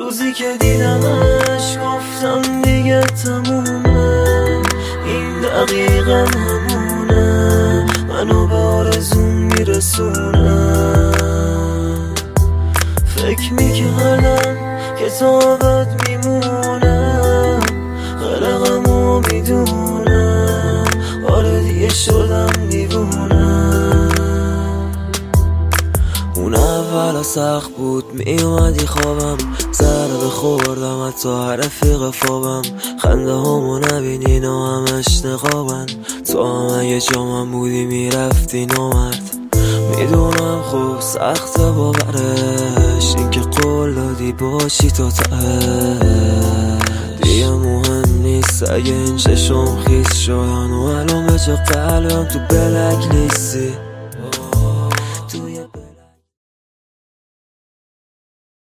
روزی که دیدمش گفتم دیگه تمومه، این دقیقا همونه، منو به آرزوم میرسونه. فکر میکردم که تا ابد میمونم، غرقمو میدونم، آره دیگه شدم دیوونه. اون اول سخت بود، میومدی خوابم، ضربه خوردم حتی هر رفیق فابم، خنده همو نبینین و همش نقابن، تو هم اگه جامم بودی میرفتی نامرد. میدونم خوب سخت باورش، این که قول دادی باشی تا دیگه مهم نیست اگه این چشم خیس شدن و الان به جا قلبم تو بلک لیستی.